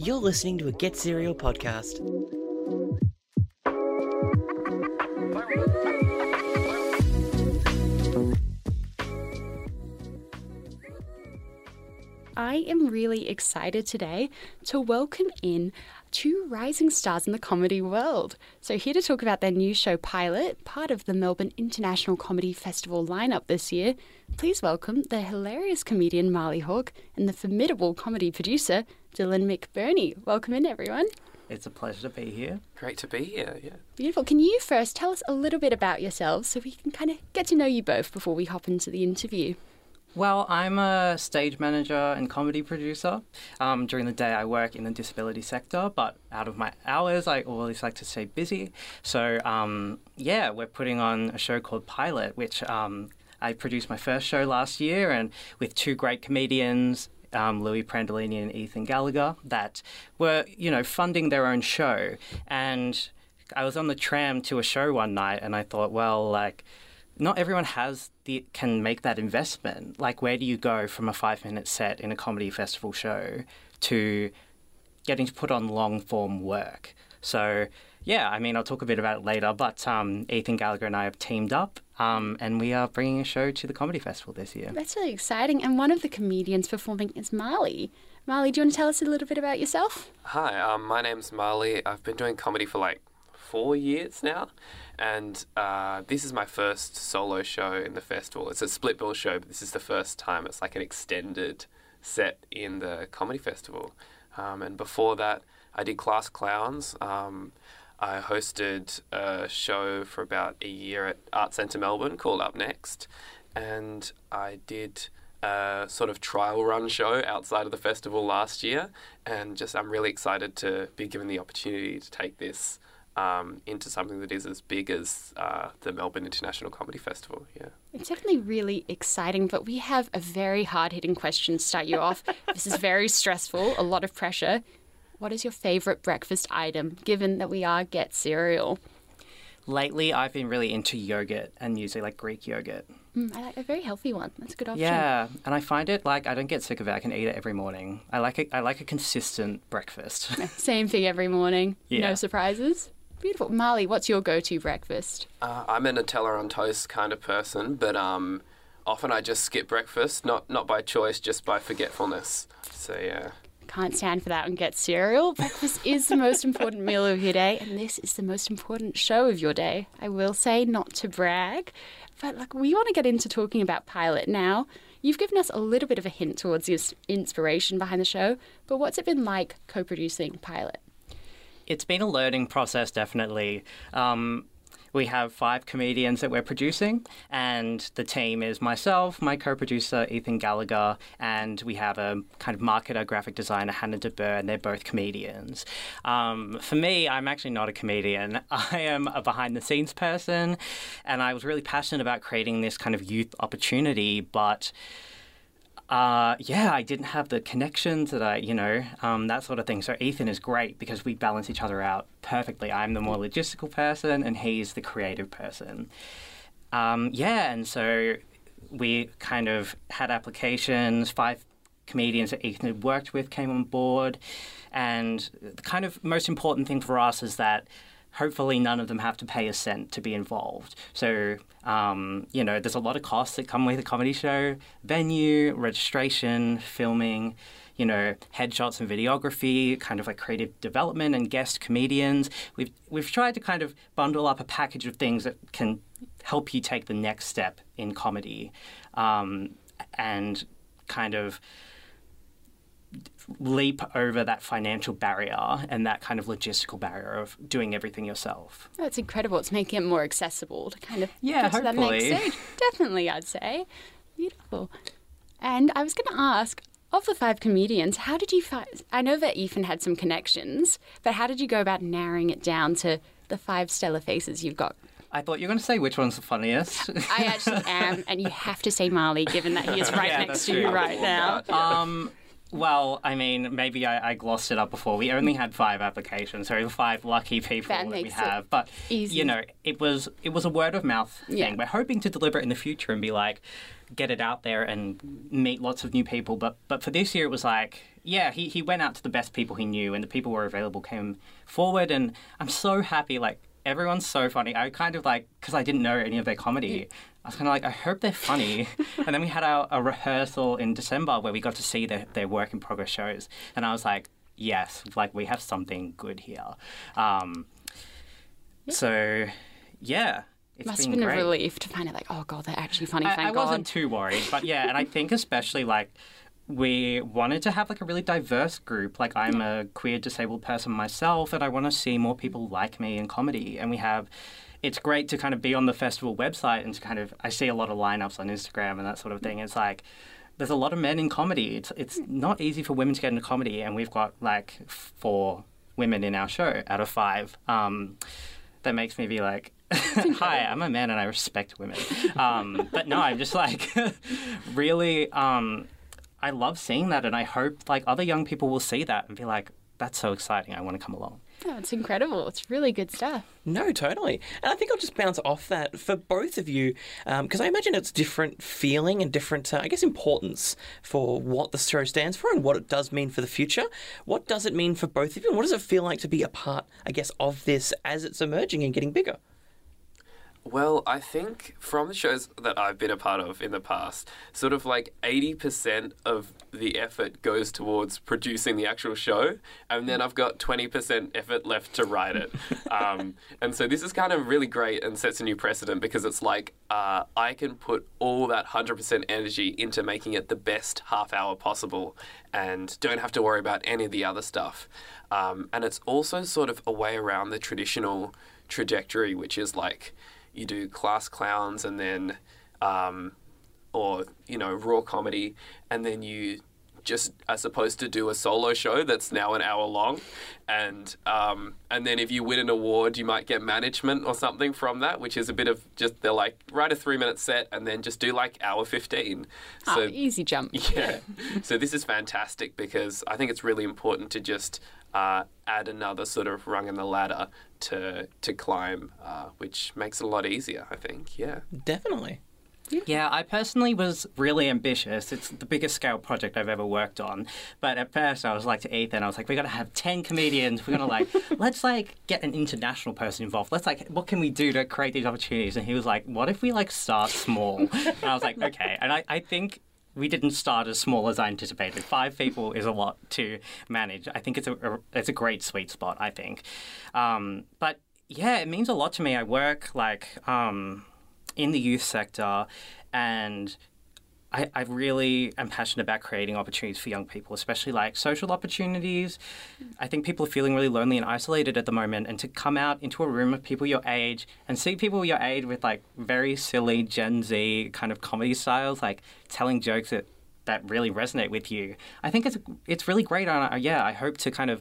You're listening to a Get Serial podcast. I am really excited today to welcome in two rising stars in the comedy world. So here to talk about their new show Pilot, part of the Melbourne International Comedy Festival lineup this year, please welcome the hilarious comedian Marley Hawke and the formidable comedy producer Dylan McBurney. Welcome in, everyone. It's a pleasure to be here. Great to be here, yeah. Beautiful. Can you first tell us a little bit about yourselves so we can kind of get to know you both before we hop into the interview? Well, I'm a stage manager and comedy producer. During the day, I work in the disability sector, but out of my hours, I always like to stay busy. So, we're putting on a show called Pilot, which I produced my first show last year, and with two great comedians, Louis Prandolini and Ethan Gallagher, that were, funding their own show. And I was on the tram to a show one night, and I thought, not everyone can make that investment. Like, where do you go from a 5-minute set in a comedy festival show to getting to put on long-form work? So, I'll talk a bit about it later, but Ethan Gallagher and I have teamed up and we are bringing a show to the comedy festival this year. That's really exciting. And one of the comedians performing is Marley. Marley, do you want to tell us a little bit about yourself? Hi, my name's Marley. I've been doing comedy for 4 years now, and this is my first solo show in the festival. It's a split bill show, but this is the first time it's like an extended set in the comedy festival. And before that, I did Class Clowns. I hosted a show for about a year at Arts Centre Melbourne called Up Next, and I did a sort of trial run show outside of the festival last year, and I'm really excited to be given the opportunity to take this into something that is as big as the Melbourne International Comedy Festival, yeah. It's definitely really exciting, but we have a very hard-hitting question to start you off. This is very stressful, a lot of pressure. What is your favourite breakfast item, given that we are Get Serial? Lately, I've been really into yogurt, and usually Greek yogurt. I like a very healthy one. That's a good option. Yeah, and I find it I don't get sick of it. I can eat it every morning. I like a consistent breakfast. Same thing every morning. Yeah. No surprises. Beautiful. Marley, what's your go-to breakfast? I'm a Nutella on toast kind of person, but often I just skip breakfast, not by choice, just by forgetfulness. So, yeah. Can't stand for that and Get Serial. Breakfast is the most important meal of your day, and this is the most important show of your day. I will say, not to brag, but we want to get into talking about Pilot now. You've given us a little bit of a hint towards the inspiration behind the show, but what's it been like co-producing Pilot? It's been a learning process, definitely. We have 5 comedians that we're producing, and the team is myself, my co-producer, Ethan Gallagher, and we have a kind of marketer, graphic designer, Hannah DeBurr, and they're both comedians. For me, I'm actually not a comedian. I am a behind-the-scenes person, and I was really passionate about creating this kind of youth opportunity, but I didn't have the connections that that sort of thing. So Ethan is great because we balance each other out perfectly. I'm the more logistical person and he's the creative person. And so we kind of had applications. 5 comedians that Ethan had worked with came on board. And the kind of most important thing for us is that hopefully none of them have to pay a cent to be involved. So, there's a lot of costs that come with a comedy show: venue, registration, filming, headshots and videography, kind of creative development and guest comedians. We've tried to kind of bundle up a package of things that can help you take the next step in comedy, and kind of leap over that financial barrier and that kind of logistical barrier of doing everything yourself. That's incredible. It's making it more accessible to kind of get to that next stage. Definitely, I'd say. Beautiful. And I was going to ask, of the 5 comedians, how did you find... I know that Ethan had some connections, but how did you go about narrowing it down to the 5 stellar faces you've got? I thought you were going to say which one's the funniest. I actually am, and you have to say Marley, given that he is right next to you right now. Well, I mean, maybe I glossed it up before. We only had 5 applications, so 5 lucky people That that we makes have. it But easy. you know, it was a word of mouth thing. Yeah. We're hoping to deliver it in the future and be like, get it out there and meet lots of new people. But for this year, it was like, yeah, he went out to the best people he knew, and the people who were available came forward. And I'm so happy. Like, everyone's so funny. I kind of like, because I didn't know any of their comedy, I was kind of like, I hope they're funny. And then we had a rehearsal in December where we got to see their work in progress shows. And I was like, yes, like we have something good here. So, yeah. It's Must have been great. a relief to find out, like, oh, God, they're actually funny, I thank God. wasn't too worried, but yeah, and I think especially like we wanted to have like a really diverse group. Like I'm a queer disabled person myself, and I want to see more people like me in comedy. And it's great to kind of be on the festival website and to kind of, I see a lot of lineups on Instagram and that sort of thing. It's like there's a lot of men in comedy. It's not easy for women to get into comedy, and we've got like 4 women in our show out of 5. That makes me be like, hi, I'm a man and I respect women. But no, I'm just like, really, I love seeing that, and I hope like other young people will see that and be like, that's so exciting, I want to come along. Oh, it's incredible. It's really good stuff. No, totally. And I think I'll just bounce off that for both of you, because I imagine it's different feeling and different, I guess, importance for what the show stands for and what it does mean for the future. What does it mean for both of you? And what does it feel like to be a part, I guess, of this as it's emerging and getting bigger? Well, I think from the shows that I've been a part of in the past, sort of like 80% of the effort goes towards producing the actual show, and then I've got 20% effort left to write it. And so this is kind of really great and sets a new precedent, because it's like I can put all that 100% energy into making it the best half hour possible and don't have to worry about any of the other stuff. And it's also sort of a way around the traditional trajectory, which is like, you do class clowns and then, or, you know, raw comedy, and then you just are supposed to do a solo show that's now an hour long. And then if you win an award, you might get management or something from that, which is a bit of just, they're like, write a 3-minute set and then just do like hour 15. Oh, easy jump. Yeah. So this is fantastic, because I think it's really important to just add another sort of rung in the ladder to climb, which makes it a lot easier, I think. Yeah. Definitely. Yeah, I personally was really ambitious. It's the biggest scale project I've ever worked on. But at first I was like to Ethan, I was like, we got to have 10 comedians. We're going to like, let's like get an international person involved. Let's like, what can we do to create these opportunities? And he was like, what if we like start small? And I was like, okay. And I think we didn't start as small as I anticipated. 5 people is a lot to manage. I think it's a great sweet spot, I think. But yeah, it means a lot to me. I work like in the youth sector, and I really am passionate about creating opportunities for young people, especially like social opportunities. I think people are feeling really lonely and isolated at the moment, and to come out into a room of people your age and see people your age with like very silly Gen Z kind of comedy styles, like telling jokes that really resonate with you. I think it's really great. And I hope to kind of,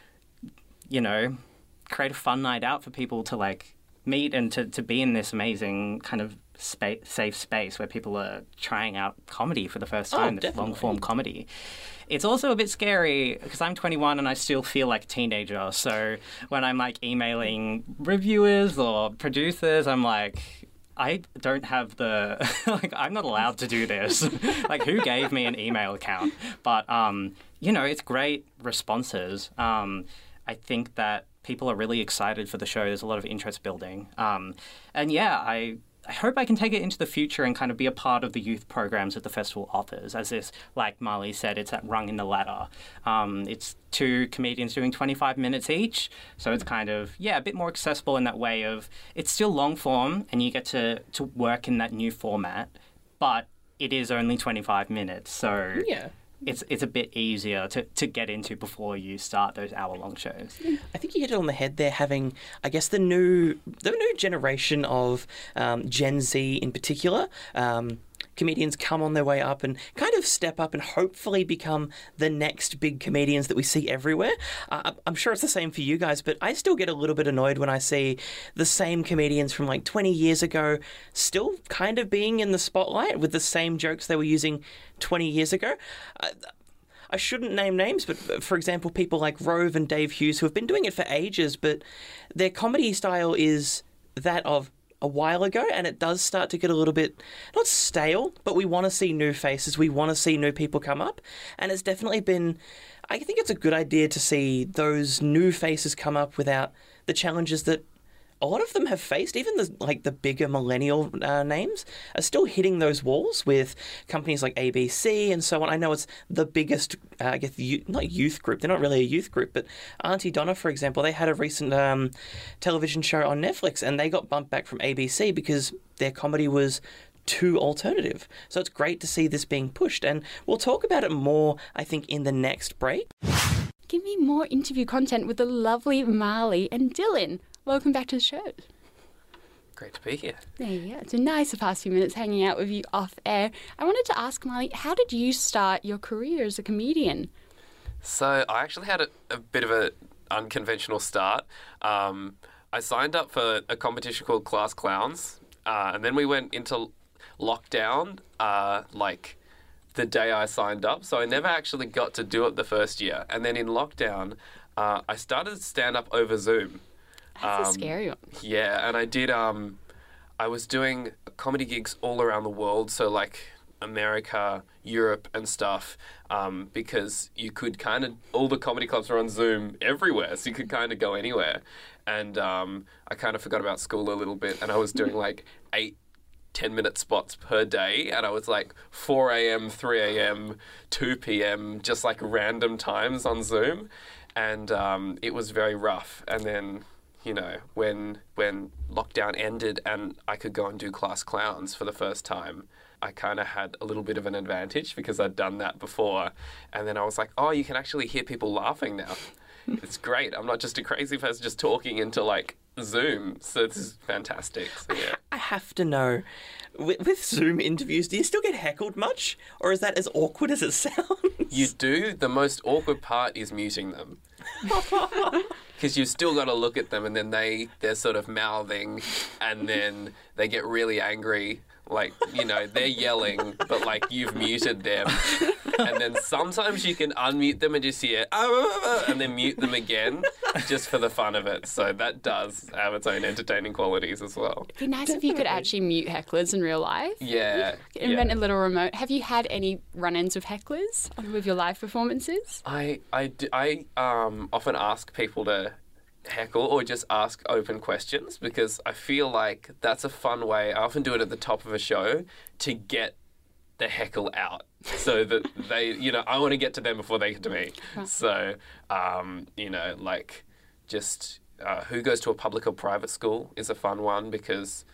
you know, create a fun night out for people to like meet and to be in this amazing kind of safe space where people are trying out comedy for the first time, this long-form comedy. It's also a bit scary because I'm 21 and I still feel like a teenager. So when I'm like emailing reviewers or producers, I'm like, I don't have the, like, I'm not allowed to do this. Like, who gave me an email account? But, you know, it's great responses. I think that people are really excited for the show. There's a lot of interest building. And yeah, I hope I can take it into the future and kind of be a part of the youth programs that the festival offers. As this, like Marley said, it's that rung in the ladder. It's 2 comedians doing 25 minutes each. So it's kind of, yeah, a bit more accessible in that way of, it's still long form and you get to work in that new format, but it is only 25 minutes. So Yeah. It's a bit easier to get into before you start those hour-long shows. I think you hit it on the head there, having, I guess, the new generation of Gen Z in particular. Comedians come on their way up and kind of step up and hopefully become the next big comedians that we see everywhere. I'm sure it's the same for you guys, but I still get a little bit annoyed when I see the same comedians from like 20 years ago still kind of being in the spotlight with the same jokes they were using 20 years ago. I shouldn't name names, but for example, people like Rove and Dave Hughes, who have been doing it for ages, but their comedy style is that of a while ago, and it does start to get a little bit, not stale, but we want to see new faces, we want to see new people come up, and it's definitely been, I think it's a good idea to see those new faces come up without the challenges that a lot of them have faced. Even the bigger millennial names are still hitting those walls with companies like ABC and so on. I know it's the biggest, I guess, not youth group. They're not really a youth group, but Auntie Donna, for example, they had a recent television show on Netflix, and they got bumped back from ABC because their comedy was too alternative. So it's great to see this being pushed, and we'll talk about it more, I think, in the next break. Give me more interview content with the lovely Marley and Dylan. Welcome back to the show. Great to be here. There you go. It's been nice the past few minutes hanging out with you off air. I wanted to ask, Marley, how did you start your career as a comedian? So I actually had a bit of an unconventional start. I signed up for a competition called Class Clowns, and then we went into lockdown like the day I signed up. So I never actually got to do it the first year. And then in lockdown, I started stand-up over Zoom. That's a scary one. Yeah, and I did, I was doing comedy gigs all around the world, so like America, Europe and stuff, because you could kind of, all the comedy clubs are on Zoom everywhere, so you could kind of go anywhere. And I kind of forgot about school a little bit, and I was doing like 8-10-minute spots per day, and I was like 4 a.m., 3 a.m., 2 p.m., just like random times on Zoom. And it was very rough. And then, you know, when lockdown ended and I could go and do Class Clowns for the first time, I kind of had a little bit of an advantage because I'd done that before. And then I was like, oh, you can actually hear people laughing now. It's great. I'm not just a crazy person just talking into like Zoom. So this is fantastic. So, yeah. I have to know, with Zoom interviews, do you still get heckled much? Or is that as awkward as it sounds? You do. The most awkward part is muting them. Because you've still got to look at them, and then they're sort of mouthing, and then they get really angry. Like, you know, they're yelling, but like you've muted them. And then sometimes you can unmute them and just hear, and then mute them again, just for the fun of it. So that does have its own entertaining qualities as well. It'd be nice if you could actually mute hecklers in real life. Yeah. Invent a little remote. Have you had any run-ins with hecklers with your live performances? I often ask people to heckle or just ask open questions, because I feel like that's a fun way. I often do it at the top of a show to get the heckle out, so that they, you know, I want to get to them before they get to me. Right. So, you know, like just who goes to a public or private school is a fun one, because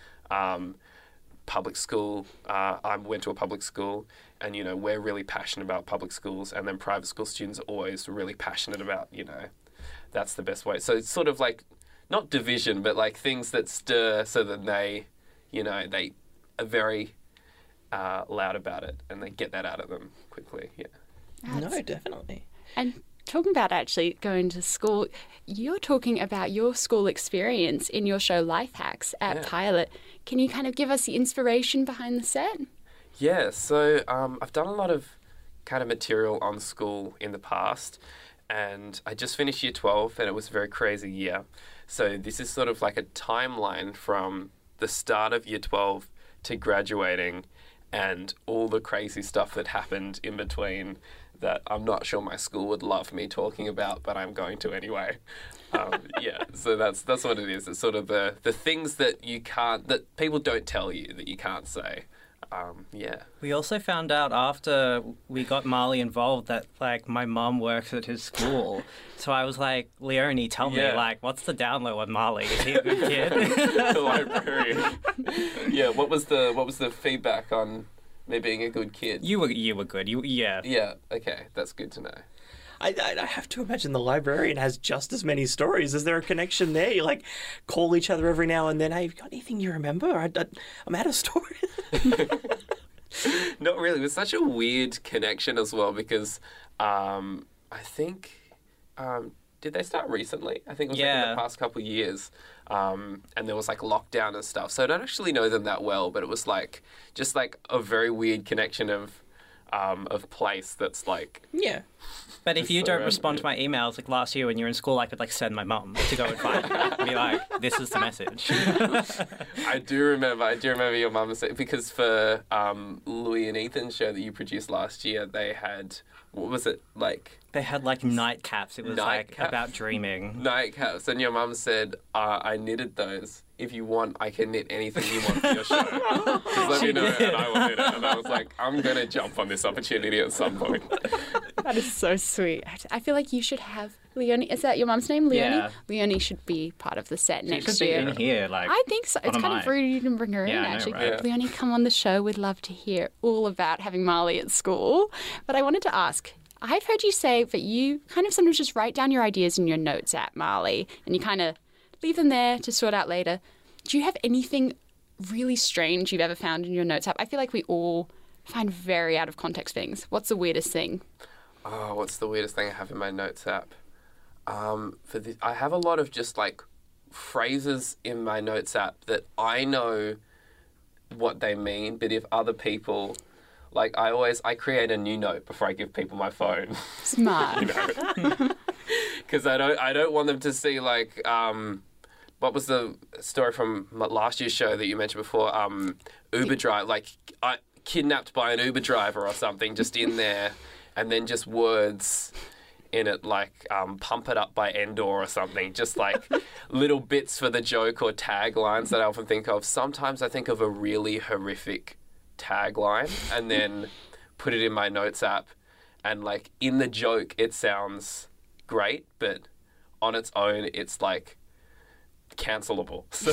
public school, I went to a public school, and, you know, we're really passionate about public schools, and then private school students are always really passionate about, you know, that's the best way. So it's sort of like, not division, but like things that stir, so that they, you know, they are very loud about it, and they get that out of them quickly. Yeah. No, definitely. And talking about actually going to school, you're talking about your school experience in your show Life Hacks at Pilot. Can you kind of give us the inspiration behind the set? Yeah, so I've done a lot of kind of material on school in the past, and I just finished year 12, and it was a very crazy year. So this is sort of like a timeline from the start of year 12 to graduating, and all the crazy stuff that happened in between that I'm not sure my school would love me talking about, but I'm going to anyway. Yeah, so that's what it is. It's sort of the things that you can't, that people don't tell you, that you can't say. Yeah. We also found out after we got Marley involved that, like, my mum works at his school. So I was like, Leonie, tell me, like, what's the down low on Marley? Is he a good kid? The librarian. Yeah, what was the feedback on me being a good kid? You were good. Yeah. Yeah, okay, that's good to know. I have to imagine the librarian has just as many stories. Is there a connection there? You like call each other every now and then. Hey, have you got anything you remember? I'm out of stories. Not really. It was such a weird connection as well, because I think did they start recently? I think it was like in the past couple of years. And there was like lockdown and stuff. So I don't actually know them that well, but it was like just like a very weird connection of of place that's like... Yeah. But if you So don't random, respond to my emails, like last year when you were in school, I could like send my mum to go and find you and be like, this is the message. I do remember your mum said, because for Louis and Ethan's show that you produced last year, they had, what was it, like... They had like nightcaps. It was like Nightcap? about dreaming. Nightcaps, and your mum said, I knitted those. If you want, I can knit anything you want for your show. Just let me know and I will knit it. And I was like, I'm going to jump on this opportunity at some point. That is so sweet. I feel like you should have Leonie. Is that your mum's name, Leonie? Yeah. Leonie should be part of the set She next should be year. in here. Like, I think so. It's One of kind of mine. rude you didn't bring her Yeah, in, I know, actually. right? Yeah. Leonie, come on the show. We'd love to hear all about having Marley at school. But I wanted to ask, I've heard you say that you kind of sometimes just write down your ideas in your notes app, Marley, and you kind of leave them there to sort out later. Do you have anything really strange you've ever found in your notes app? I feel like we all find very out of context things. What's the weirdest thing? Oh, what's the weirdest thing I have in my notes app? I have a lot of just like phrases in my notes app that I know what they mean, but if other people, like I create a new note before I give people my phone, Smart. because I don't want them to see like what was the story from last year's show that you mentioned before? Uber drive, like kidnapped by an Uber driver or something, just in there, and then just words in it like pump it up by Endor or something, just like little bits for the joke or taglines that I often think of. Sometimes I think of a really horrific tagline and then put it in my notes app, and like in the joke it sounds great, but on its own it's like cancelable. So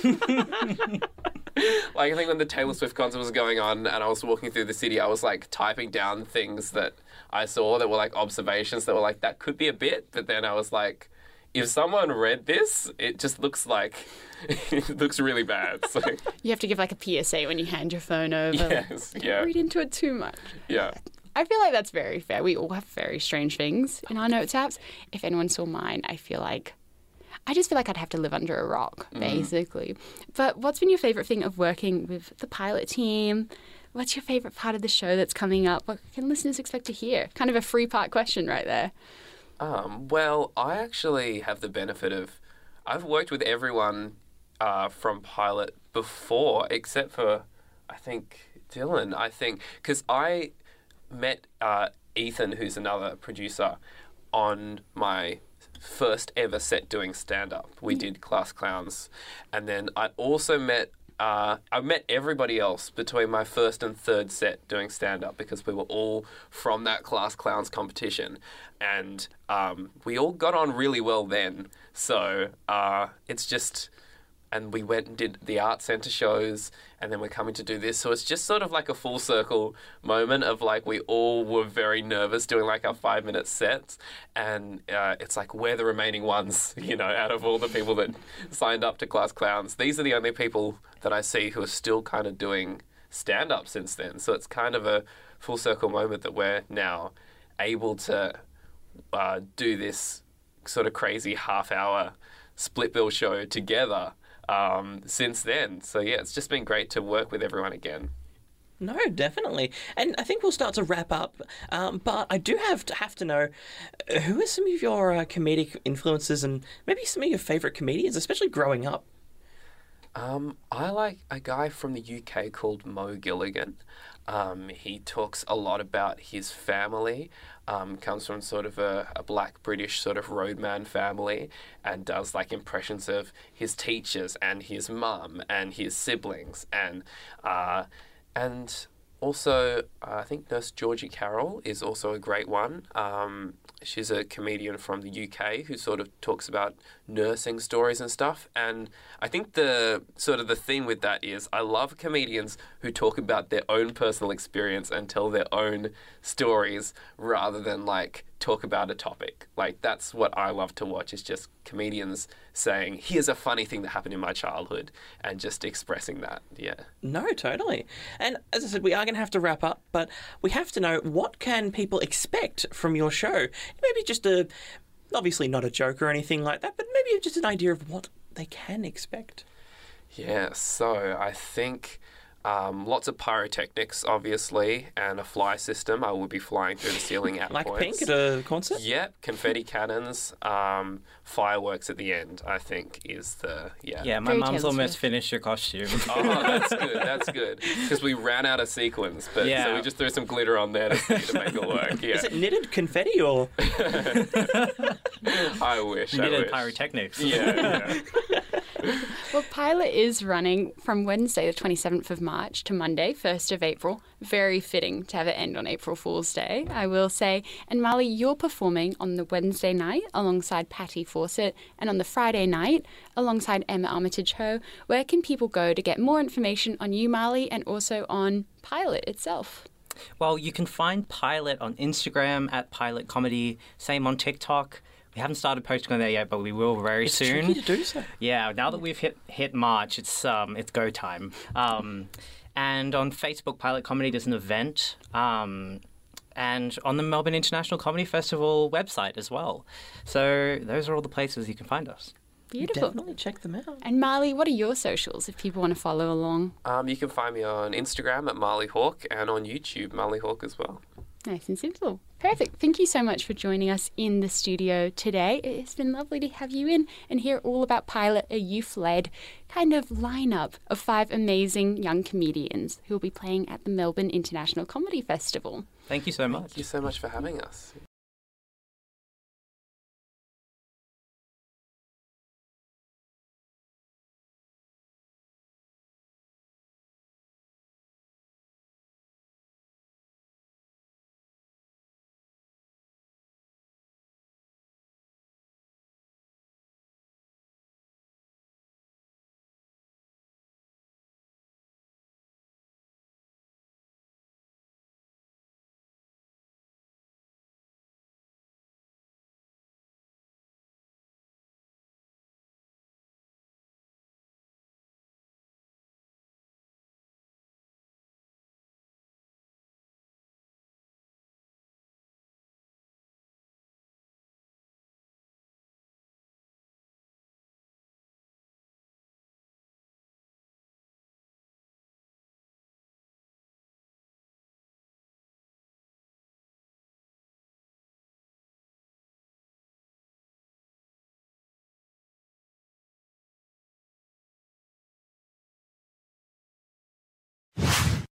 like I think when the Taylor Swift concert was going on and I was walking through the city, I was like typing down things that I saw that were like observations that were like, that could be a bit, but then I was like, if someone read this, it just looks like it looks really bad. So You have to give like a PSA when you hand your phone over. yes, yeah, Read into it too much. yeah. I feel like that's very fair. We all have very strange things in our notes apps. If anyone saw mine, I just feel like I'd have to live under a rock, basically. But what's been your favourite thing of working with the pilot team? What's your favourite part of the show that's coming up? What can listeners expect to hear? Kind of a three-part question right there. Well, I actually have the benefit of I've worked with everyone from pilot before, except for I think Dylan. I think because I met Ethan, who's another producer, on my first ever set doing stand-up. We did Class Clowns, and then I also met I met everybody else between my first and third set doing stand-up because we were all from that Class Clowns competition, and we all got on really well then. So it's just... And we went and did the art centre shows, and then we're coming to do this. So it's just sort of like a full circle moment of like we all were very nervous doing like our 5-minute sets, and it's like we're the remaining ones, you know, out of all the people that signed up to Class Clowns. These are the only people that I see who are still kind of doing stand-up since then. So it's kind of a full circle moment that we're now able to do this sort of crazy half-hour split bill show together since then. So yeah, it's just been great to work with everyone again. No, definitely. And I think we'll start to wrap up. But I do have to know, who are some of your comedic influences and maybe some of your favourite comedians, especially growing up? I like a guy from the UK called Mo Gilligan. He talks a lot about his family, comes from sort of a black British sort of roadman family, and does like impressions of his teachers and his mum and his siblings, and also I think Nurse Georgie Carroll is also a great one. She's a comedian from the UK who sort of talks about nursing stories and stuff. And I think the sort of the theme with that is I love comedians who talk about their own personal experience and tell their own stories rather than like talk about a topic. Like that's what I love to watch, is just comedians saying, here's a funny thing that happened in my childhood, and just expressing that. Yeah. No, totally. And as I said, we are going to have to wrap up, but we have to know, what can people expect from your show? Maybe just obviously not a joke or anything like that, but maybe just an idea of what they can expect. Yeah, so I think Lots of pyrotechnics, obviously, and a fly system. I will be flying through the ceiling at Like points. Pink at a concert? Yep, confetti cannons, fireworks at the end, I think, is the, Yeah, my Very mum's Taylor almost Swift. finished your costume. Oh, that's good. Because we ran out of sequins, but Yeah. so we just threw some glitter on there to make it work. Yeah. Is it knitted confetti or? I wish. We I needed wish. pyrotechnics. Yeah. Well, Pilot is running from Wednesday, the 27th of March to Monday, 1st of April. Very fitting to have it end on April Fool's Day, I will say. And Marley, you're performing on the Wednesday night alongside Patty Fawcett and on the Friday night alongside Emma Armitage Ho. Where can people go to get more information on you, Marley, and also on Pilot itself? Well, you can find Pilot on Instagram at Pilot Comedy. Same on TikTok. We haven't started posting on there yet, but we will very It's soon. tricky to do so. Yeah, now that we've hit March, it's go time. And on Facebook, Pilot Comedy does an event, and on the Melbourne International Comedy Festival website as well. So those are all the places you can find us. Beautiful. Definitely check them out. And Marley, what are your socials if people want to follow along? You can find me on Instagram at Marley Hawk and on YouTube, Marley Hawk as well. Nice and simple. Perfect. Thank you so much for joining us in the studio today. It's been lovely to have you in and hear all about Pilot, a youth-led kind of lineup of 5 amazing young comedians who will be playing at the Melbourne International Comedy Festival. Thank you so much. Thank you so much for having us.